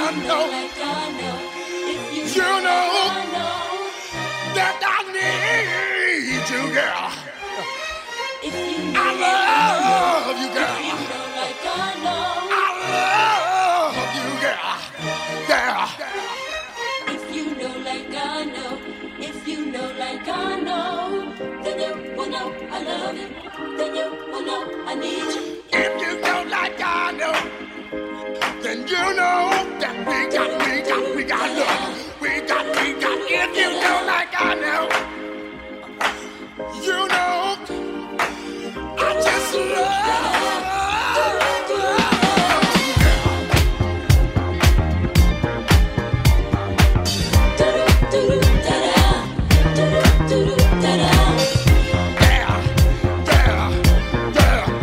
know, you know that I need you, girl. I love you, girl. I love you, girl. Girl. If you know like I know, if you know like I know, then you will know I love you, then you will know I need you. If you know like I know, then you know that we got